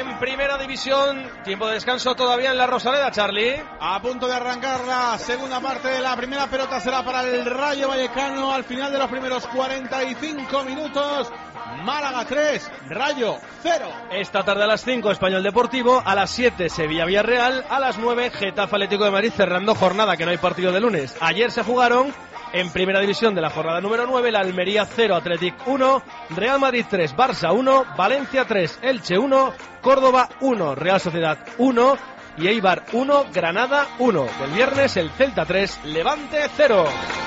En primera división, tiempo de descanso todavía en la Rosaleda, Charlie. A punto de arrancar la segunda parte de la primera pelota será para el Rayo Vallecano al final de los primeros 45 minutos. Málaga 3, Rayo 0. Esta tarde a las 5 Español Deportivo, a las 7 Sevilla Villarreal, a las 9 Getafe Atlético de Madrid, cerrando jornada, que no hay partido de lunes. Ayer se jugaron en primera división de la jornada número 9, la Almería 0, Athletic 1, Real Madrid 3, Barça 1, Valencia 3, Elche 1, Córdoba 1, Real Sociedad 1 y Eibar 1, Granada 1. Del viernes el Celta 3, Levante 0.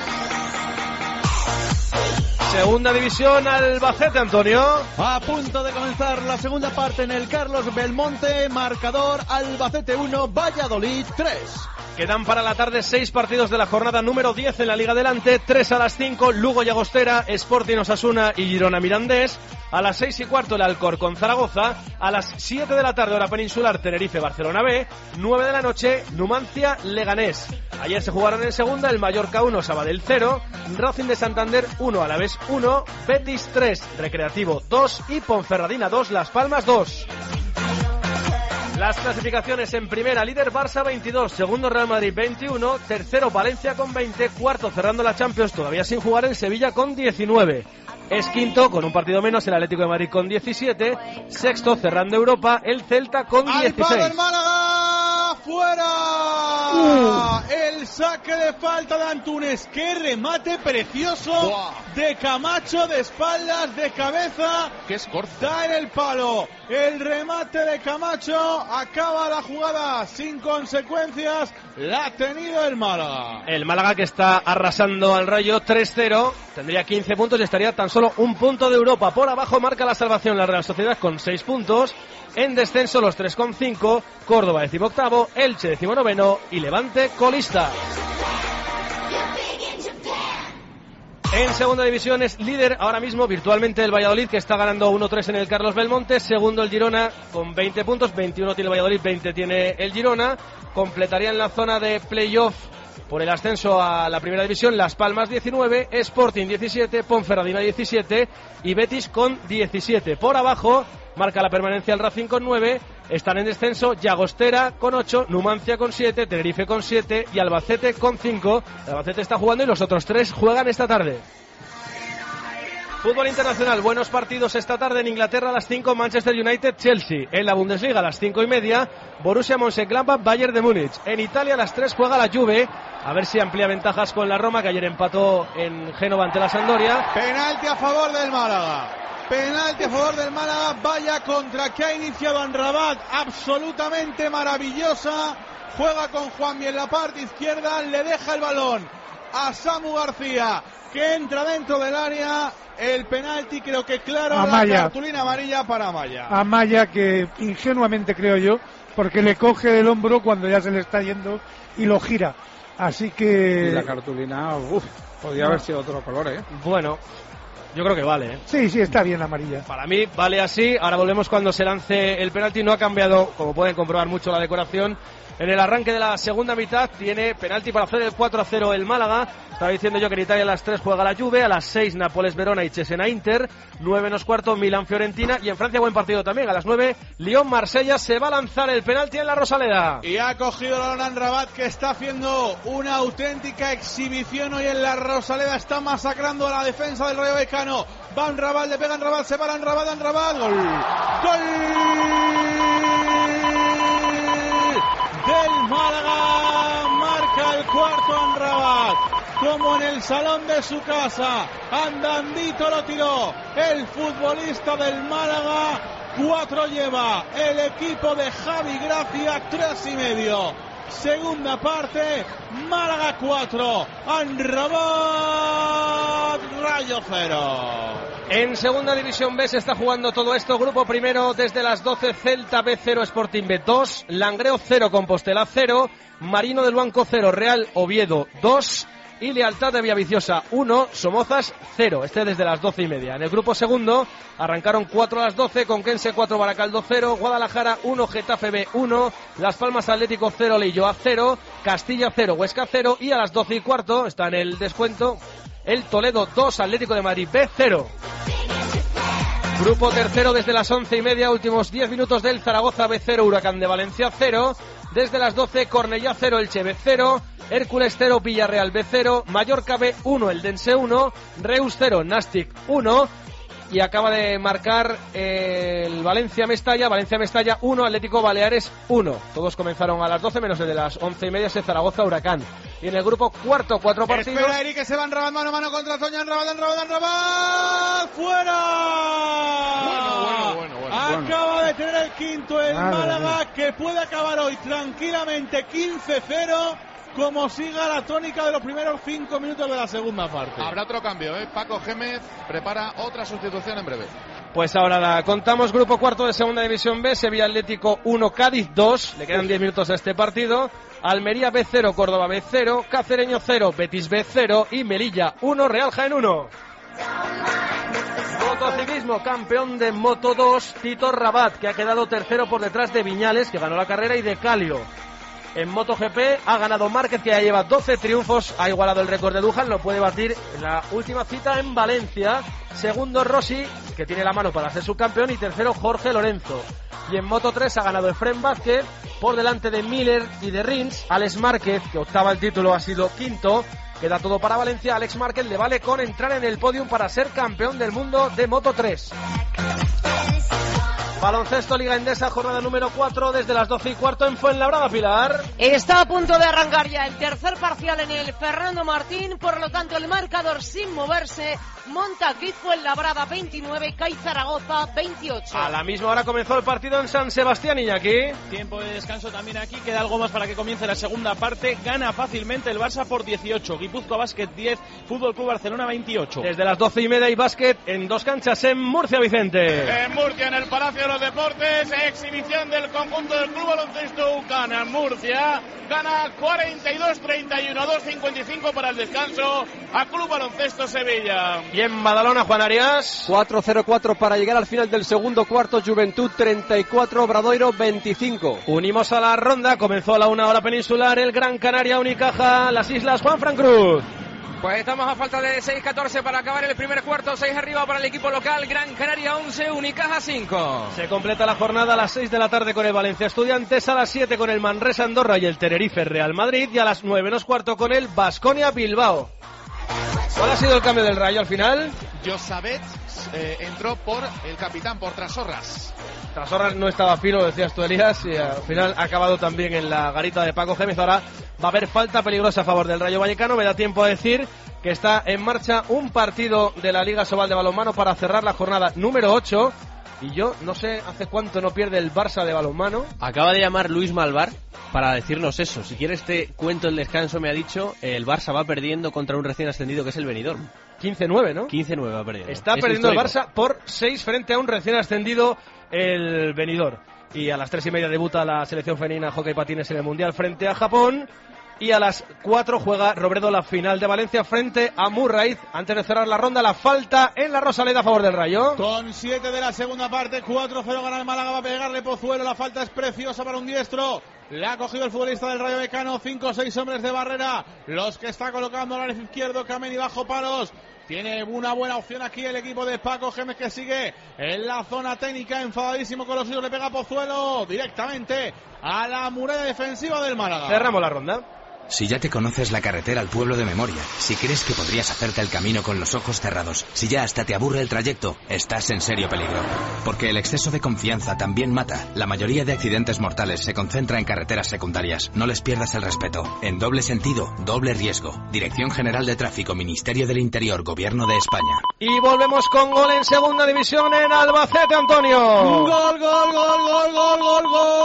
Segunda división, Albacete, Antonio. A punto de comenzar la segunda parte en el Carlos Belmonte, marcador Albacete 1, Valladolid 3. Quedan para la tarde 6 partidos de la jornada número 10 en la Liga Adelante, 3 a las 5, Lugo Llagostera, Sporting Osasuna y Girona Mirandés. A las 6:15 el Alcorcón Zaragoza, a las 7 de la tarde hora peninsular Tenerife Barcelona B, 9 de la noche Numancia Leganés. Ayer se jugaron en segunda el Mallorca 1, Sabadell 0, Racing de Santander 1, Alavés 1, Betis 3, Recreativo 2 y Ponferradina 2, Las Palmas 2. Las clasificaciones en primera, líder Barça 22, segundo Real Madrid 21, tercero Valencia con 20, cuarto cerrando la Champions todavía sin jugar el Sevilla con 19. Es quinto con un partido menos el Atlético de Madrid con 17, sexto cerrando Europa el Celta con 16. ¡Al Málaga! ¡Fuera! El saque de falta de Antunes. ¡Qué remate precioso! De Camacho, de espaldas, de cabeza. ¡Qué escorzo! Da en el palo. El remate de Camacho. Acaba la jugada sin consecuencias. La ha tenido el Málaga. El Málaga que está arrasando al Rayo 3-0. Tendría 15 puntos y estaría tan solo un punto de Europa. Por abajo marca la salvación la Real Sociedad con 6 puntos. En descenso los 3 con 5. Córdoba 18º, Elche 19º y Levante colista. En segunda división es líder ahora mismo virtualmente el Valladolid, que está ganando 1-3 en el Carlos Belmonte. Segundo el Girona con 20 puntos, 21 tiene el Valladolid, 20 tiene el Girona. Completarían la zona de playoff por el ascenso a la primera división Las Palmas 19, Sporting 17, Ponferradina 17 y Betis con 17. Por abajo marca la permanencia el Racing con 9, están en descenso Llagostera con 8, Numancia con 7, Tenerife con 7 y Albacete con 5. El Albacete está jugando y los otros 3 juegan esta tarde. Fútbol internacional, buenos partidos esta tarde en Inglaterra a las 5, Manchester United-Chelsea. En la Bundesliga a las 5:30, Borussia Mönchengladbach, Bayern de Múnich. En Italia a las 3 juega la Juve, a ver si amplía ventajas con la Roma, que ayer empató en Génova ante la Sampdoria. Penalti a favor del Málaga. Penalti a favor del Málaga. Vaya contra que ha iniciado Amrabat, absolutamente maravillosa. Juega con Juanmi en la parte izquierda, le deja el balón a Samu García, que entra dentro del área. El penalti creo que claro, Amaya. La cartulina amarilla para Amaya. Amaya, que ingenuamente creo yo, porque le coge del hombro cuando ya se le está yendo y lo gira. Así que... Y la cartulina, podría haber sido otro color, ¿eh? Bueno, yo creo que vale, ¿eh? Sí, está bien la amarilla. Para mí vale así. Ahora volvemos cuando se lance el penalti. No ha cambiado, como pueden comprobar, mucho la decoración. En el arranque de la segunda mitad tiene penalti para hacer el 4-0 el Málaga. Estaba diciendo yo que en Italia a las 3 juega la Juve, a las 6 Nápoles Verona y Cesena Inter, 9:15 Milán Fiorentina y en Francia buen partido también. A las 9 Lyon Marsella. Se va a lanzar el penalti en la Rosaleda. Y ha cogido la Amrabat, que está haciendo una auténtica exhibición hoy en la Rosaleda. Está masacrando a la defensa del Rayo Vallecano. Va Amrabat, le pega Amrabat, se va Amrabat. Gol. Gol del Málaga, marca el cuarto Amrabat, como en el salón de su casa, andandito lo tiró el futbolista del Málaga. 4 lleva el equipo de Javi Gracia, 3:30. Segunda parte, Málaga 4, Amrabat, Rayo 0. En segunda división B se está jugando todo esto. Grupo primero desde las 12, Celta B 0, Sporting B 2, Langreo 0, Compostela 0, Marino del Banco 0, Real Oviedo 2 y Lealtad de Villaviciosa 1, Somozas 0. Este desde las 12:30. En el grupo segundo arrancaron 4 a las 12, Conquense 4, Baracaldo 0, Guadalajara 1, Getafe B 1, Las Palmas Atlético 0, Leioa 0, Castilla 0, Huesca 0 y a las 12:15 está en el descuento el Toledo 2, Atlético de Madrid B 0. Grupo tercero desde las 11:30, últimos 10 minutos del Zaragoza B0, Huracán de Valencia 0. Desde las 12, Cornellá 0, Elche B0, Hércules 0, Villarreal B0, Mallorca B1, Eldense 1, Reus 0, Nàstic 1. Y acaba de marcar el Valencia-Mestalla 1, Atlético Baleares 1. Todos comenzaron a las 12 menos de las 11:30, ese Zaragoza-Huracán. Y en el grupo cuarto, 4 partidos. Espera, Eric, que se van Rabat, mano a mano contra Zoñan, Rabat, ¡fuera! Bueno. Acaba de tener el quinto el Málaga, que puede acabar hoy tranquilamente 15-0. Como siga la tónica de los primeros 5 minutos de la segunda parte. Habrá otro cambio, Paco Gémez prepara otra sustitución en breve. Pues ahora la contamos. Grupo cuarto de segunda división B, Sevilla Atlético 1, Cádiz 2. Le quedan 10 minutos a este partido. Almería B0, Córdoba B0, Cacereño 0, Betis B0 y Melilla 1, Real Jaén 1. Motociclismo, campeón de Moto 2, Tito Rabat, que ha quedado tercero por detrás de Viñales, que ganó la carrera, y de Calio. En MotoGP ha ganado Márquez, que ya lleva 12 triunfos, ha igualado el récord de Duhan, lo puede batir en la última cita en Valencia. Segundo Rossi, que tiene la mano para ser subcampeón, y tercero Jorge Lorenzo. Y en Moto 3 ha ganado Efrén Vázquez por delante de Miller y de Rins. Alex Márquez, que octava el título, ha sido quinto. Queda todo para Valencia. Alex Márquez le vale con entrar en el podium para ser campeón del mundo de Moto 3. Baloncesto, Liga Endesa, jornada número 4, desde las 12:15 en Fuenlabrada, Pilar. Está a punto de arrancar ya el tercer parcial en el Fernando Martín, por lo tanto el marcador sin moverse, Montaquit Fuenlabrada 29, CAI Zaragoza 28. A la misma hora comenzó el partido en San Sebastián, Iñaki. Tiempo de descanso también aquí, queda algo más para que comience la segunda parte. Gana fácilmente el Barça por 18, Guipúzcoa Basket 10, Fútbol Club Barcelona 28. Desde las 12:30 y básquet en dos canchas en Murcia, Vicente. En Murcia, en el Palacio de los Deportes, exhibición del conjunto del Club Baloncesto Ucana. Murcia gana 42-31, 2:55 para el descanso a Club Baloncesto Sevilla. Y en Badalona, Juan Arias. 4:04 para llegar al final del segundo cuarto. Juventud 34, Obradoiro 25. Unimos a la ronda, comenzó a la 1 hora peninsular el Gran Canaria Unicaja, las Islas, Juan Fran Cruz. Pues estamos a falta de 6:14 para acabar el primer cuarto, 6 arriba para el equipo local, Gran Canaria 11, Unicaja 5. Se completa la jornada a las 6 de la tarde con el Valencia Estudiantes, a las 7 con el Manresa Andorra y el Tenerife Real Madrid, y a las 9 menos cuarto con el Baskonia Bilbao. ¿Cuál ha sido el cambio del Rayo al final? Josabet entró por el capitán, por Trasorras. Trasorras no estaba fino, decías tú, Elías, y al final ha acabado también en la garita de Paco Gémez. Ahora va a haber falta peligrosa a favor del Rayo Vallecano. Me da tiempo a decir que está en marcha un partido de la Liga Sobal de balonmano para cerrar la jornada número 8. Y yo no sé hace cuánto no pierde el Barça de balonmano. Acaba de llamar Luis Malvar para decirnos eso. Si quieres te cuento el descanso, me ha dicho. El Barça va perdiendo contra un recién ascendido que es el Benidorm. 15-9, ¿no? 15-9 va perdiendo. Está perdiendo el Barça por 6 frente a un recién ascendido, el Benidorm. Y a las 3:30 debuta la selección femenina hockey patines en el Mundial frente a Japón. Y a las 4 juega Robredo la final de Valencia frente a Murrayz. Antes de cerrar la ronda, la falta en la Rosaleda a favor del Rayo. Con 7 de la segunda parte, 4-0 gana el Málaga, va a pegarle Pozuelo. La falta es preciosa para un diestro. Le ha cogido el futbolista del Rayo Vallecano. 5 o 6 hombres de barrera. Los que está colocando al área izquierdo, Kameni bajo palos. Tiene una buena opción aquí el equipo de Paco Gémez, que sigue en la zona técnica, enfadadísimo con los suyos. Le pega Pozuelo directamente a la muralla defensiva del Málaga. Cerramos la ronda. Si ya te conoces la carretera al pueblo de memoria, si crees que podrías hacerte el camino con los ojos cerrados, si ya hasta te aburre el trayecto, estás en serio peligro. Porque el exceso de confianza también mata. La mayoría de accidentes mortales se concentra en carreteras secundarias. No les pierdas el respeto. En doble sentido, doble riesgo. Dirección General de Tráfico, Ministerio del Interior, Gobierno de España. Y volvemos con gol en segunda división en Albacete, Antonio. Gol, gol, gol, gol, gol, gol,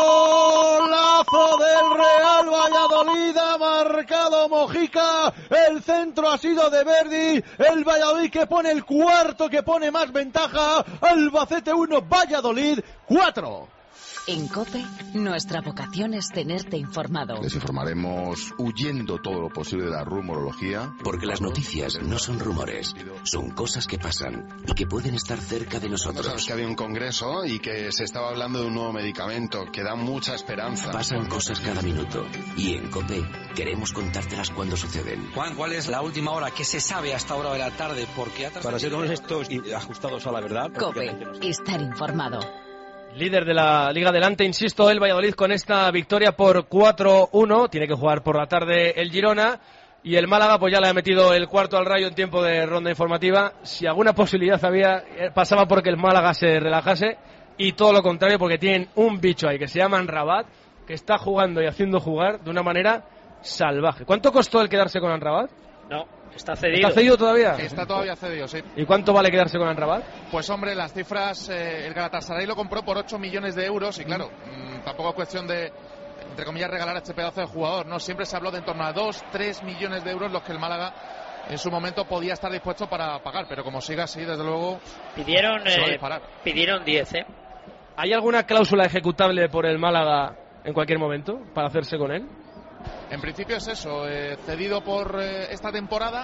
golazo del Real Valladolid. Marcado Mojica, el centro ha sido de Verdi, el Valladolid que pone el cuarto, que pone más ventaja, Albacete 1, Valladolid 4. En COPE, nuestra vocación es tenerte informado. Les informaremos huyendo todo lo posible de la rumorología. Porque las noticias no son rumores, son cosas que pasan y que pueden estar cerca de nosotros. Sabes que había un congreso y que se estaba hablando de un nuevo medicamento que da mucha esperanza. Pasan cosas cada minuto y en COPE queremos contártelas cuando suceden. Juan, ¿cuál es la última hora? ¿Qué se sabe hasta hora de la tarde? Porque para ser honestos y ajustados a la verdad. COPE, estar informado. Líder de la Liga Adelante, insisto, el Valladolid con esta victoria por 4-1. Tiene que jugar por la tarde el Girona. Y el Málaga pues ya le ha metido el cuarto al Rayo en tiempo de ronda informativa. Si alguna posibilidad había, pasaba porque el Málaga se relajase. Y todo lo contrario, porque tienen un bicho ahí que se llama Amrabat, que está jugando y haciendo jugar de una manera salvaje. ¿Cuánto costó el quedarse con Amrabat? No, está cedido. ¿Está cedido todavía? Está todavía cedido, sí. ¿Y cuánto vale quedarse con Amrabat? Pues hombre, las cifras, el Galatasaray lo compró por 8 millones de euros y claro, tampoco es cuestión de, entre comillas, regalar a este pedazo de jugador, ¿no? Siempre se habló de en torno a 2-3 millones de euros los que el Málaga en su momento podía estar dispuesto para pagar, pero como siga así, desde luego, pidieron se va a disparar. Pidieron 10, ¿eh? ¿Hay alguna cláusula ejecutable por el Málaga en cualquier momento para hacerse con él? En principio es eso, cedido por esta temporada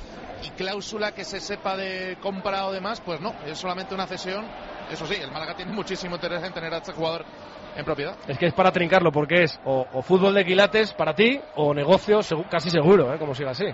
y cláusula que se sepa de compra o demás, pues no, es solamente una cesión. Eso sí, el Málaga tiene muchísimo interés en tener a este jugador en propiedad. Es que es para trincarlo, porque es o fútbol de quilates para ti o negocio casi seguro, como siga así.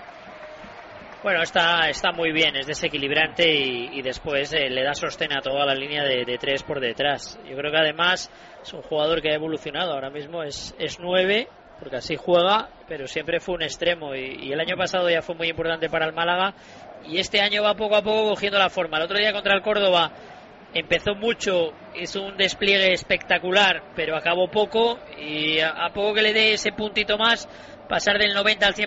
Bueno, está muy bien, es desequilibrante y después le da sostén a toda la línea de tres por detrás. Yo creo que además es un jugador que ha evolucionado, ahora mismo es 9, porque así juega, pero siempre fue un extremo y el año pasado ya fue muy importante para el Málaga y este año va poco a poco cogiendo la forma. El otro día contra el Córdoba empezó mucho, hizo un despliegue espectacular, pero acabó poco y a poco que le dé ese puntito más, pasar del 90 al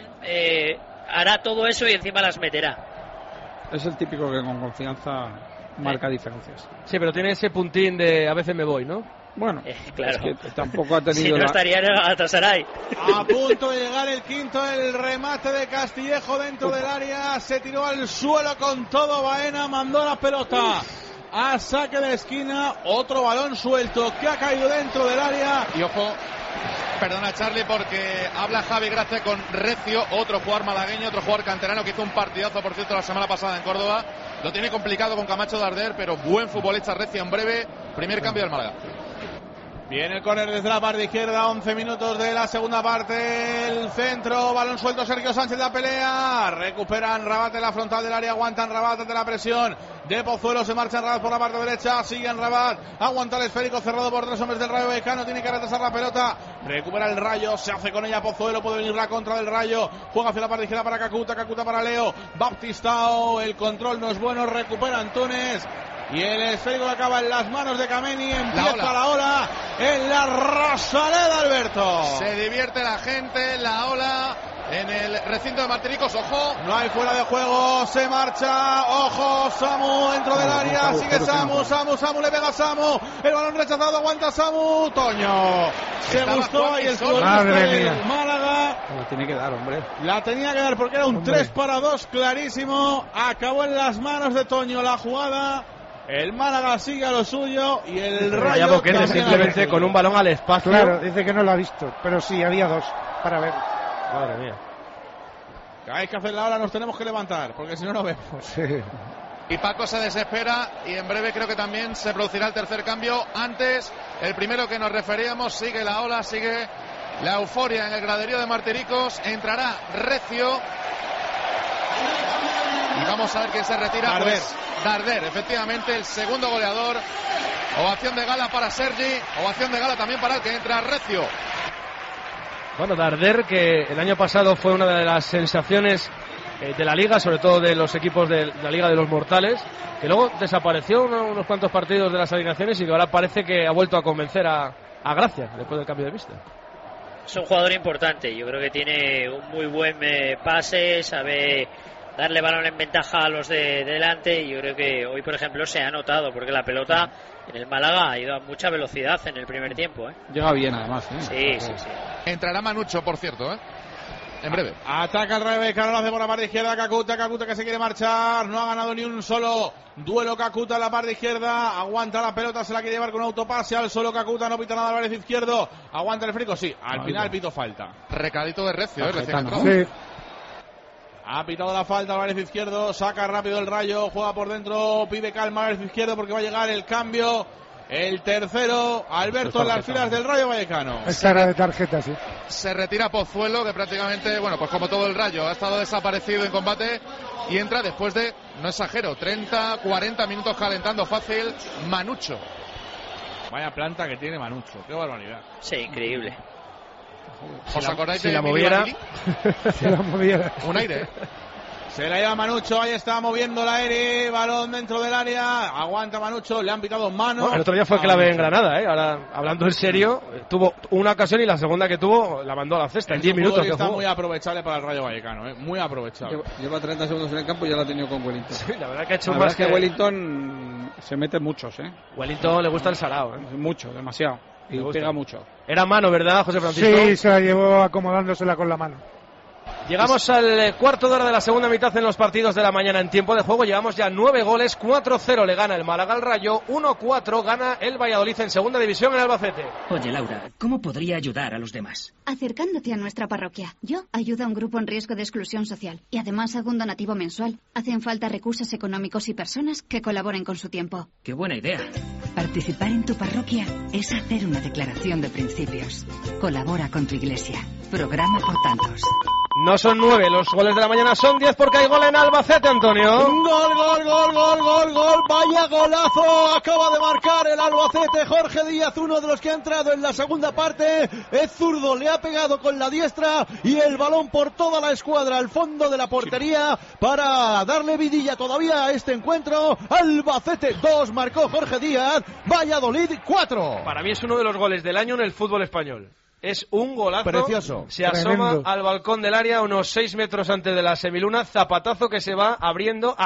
100%, hará todo eso y encima las meterá. Es el típico que con confianza marca diferencias. Sí, pero tiene ese puntín de a veces me voy, ¿no? Bueno, claro. Es que tampoco ha tenido... Si no estaría en el Galatasaray. A punto de llegar el quinto, el remate de Castillejo dentro del área. Se tiró al suelo con todo Baena, mandó la pelota a saque de esquina. Otro balón suelto que ha caído dentro del área. Y ojo, perdona Charlie, porque habla Javi Gracia con Recio, otro jugador malagueño, otro jugador canterano que hizo un partidazo, por cierto, la semana pasada en Córdoba. Lo tiene complicado con Camacho Darder, pero buen futbolista Recio en breve. Primer cambio del Málaga. Viene el córner desde la parte izquierda, 11 minutos de la segunda parte, el centro, balón suelto, Sergio Sánchez, la pelea, recuperan Rabat en la frontal del área, aguantan Rabat ante la presión de Pozuelo, se marcha Rabat por la parte derecha, siguen Rabat, aguanta el esférico cerrado por 3 hombres del Rayo Vallecano, tiene que retrasar la pelota, recupera el Rayo, se hace con ella Pozuelo, puede venir la contra del Rayo, juega hacia la parte izquierda para Kakuta para Leo, Baptistao, el control no es bueno, recupera Antunes. Y el esférico que acaba en las manos de Kameni, empieza la ola en la Rosaleda, Alberto. Se divierte la gente, la ola en el recinto de Martiricos, ojo. No hay fuera de juego, se marcha, ojo, Samu dentro del área, sigue Samu, le pega Samu, el balón rechazado, aguanta Samu, Toño. Se buscó y el futbolista del Málaga. La tiene que dar, hombre. La tenía que dar porque era un 3-2 clarísimo, acabó en las manos de Toño la jugada. El Málaga sigue a lo suyo y el Rayo Boquete simplemente con un balón al espacio. Claro, dice que no lo ha visto, pero sí, había 2 para ver. Madre mía. Hay que hacer la hora, nos tenemos que levantar, porque si no, no vemos. Sí. Y Paco se desespera y en breve creo que también se producirá el tercer cambio. Antes, el primero que nos referíamos, sigue la ola, sigue la euforia en el graderío de Martiricos. Entrará Recio. Y vamos a ver quién se retira. Darder. Pues Darder, efectivamente, el segundo goleador. Ovación de gala para Sergi, ovación de gala también para el que entra Recio. Bueno, Darder, que el año pasado fue una de las sensaciones de la Liga, sobre todo de los equipos de la Liga de los Mortales, que luego desapareció unos cuantos partidos de las alineaciones y que ahora parece que ha vuelto a convencer a Gracia después del cambio de vista. Es un jugador importante, yo creo que tiene un muy buen pase, sabe darle balón en ventaja a los de delante y yo creo que hoy, por ejemplo, se ha notado porque la pelota en el Málaga ha ido a mucha velocidad en el primer tiempo. Llega bien, además. Sí. Entrará Manucho, por cierto. en breve. Ataca el Rayo Vallecano, lo hace por la parte izquierda Kakuta que se quiere marchar, no ha ganado ni un solo duelo Kakuta en la parte izquierda, aguanta la pelota, se la quiere llevar con un autopase al solo Kakuta, no pita nada al Álvarez izquierdo, aguanta el frico, sí, al final pito falta. Recadito de Recio, recién entrado. Sí. Ha pitado la falta Álvarez izquierdo, saca rápido el Rayo, juega por dentro, pide calma Álvarez izquierdo porque va a llegar el cambio, el tercero, Alberto en las filas del Rayo Vallecano. Es cara de tarjeta, sí. Se retira Pozuelo, que prácticamente, bueno, pues como todo el Rayo, ha estado desaparecido en combate y entra después de, no exagero, 30, 40 minutos calentando fácil, Manucho. Vaya planta que tiene Manucho, qué barbaridad. Sí, increíble. ¿Os acordáis si de la moviera? Se la moviera. Un aire. Se la lleva Manucho, ahí está moviendo la Eri, balón dentro del área, aguanta Manucho, le han pitado mano. Bueno, el otro día fue clave en Granada, ahora hablando en serio, tuvo una ocasión y la segunda que tuvo la mandó a la cesta en 10 minutos. Que está jugó. muy aprovechable para el Rayo Vallecano, muy aprovechable. Lleva 30 segundos en el campo y ya lo ha tenido con Wellington. Sí, la verdad que ha hecho la más que Wellington se mete muchos, Wellington le gusta el sarao, Mucho, demasiado. Y pega mucho. Era mano, ¿verdad, José Francisco? Sí, se la llevó acomodándosela con la mano. Llegamos al cuarto de hora de la segunda mitad en los partidos de la mañana en tiempo de juego. Llevamos ya 9 goles, 4-0 le gana el Málaga al Rayo, 1-4 gana el Valladolid en segunda división en Albacete. Oye, Laura, ¿cómo podría ayudar a los demás? Acercándote a nuestra parroquia. Yo ayudo a un grupo en riesgo de exclusión social y además hago un donativo mensual. Hacen falta recursos económicos y personas que colaboren con su tiempo. ¡Qué buena idea! Participar en tu parroquia es hacer una declaración de principios. Colabora con tu iglesia. Programa por tantos. No son 9, los goles de la mañana son 10 porque hay gol en Albacete, Antonio. Gol, vaya golazo, acaba de marcar el Albacete, Jorge Díaz, uno de los que ha entrado en la segunda parte, es zurdo, le ha pegado con la diestra y el balón por toda la escuadra al fondo de la portería para darle vidilla todavía a este encuentro. Albacete 2, marcó Jorge Díaz, Valladolid 4. Para mí es uno de los goles del año en el fútbol español. Es un golazo. Precioso. Se asoma al balcón del área unos 6 metros antes de la semiluna. Zapatazo que se va abriendo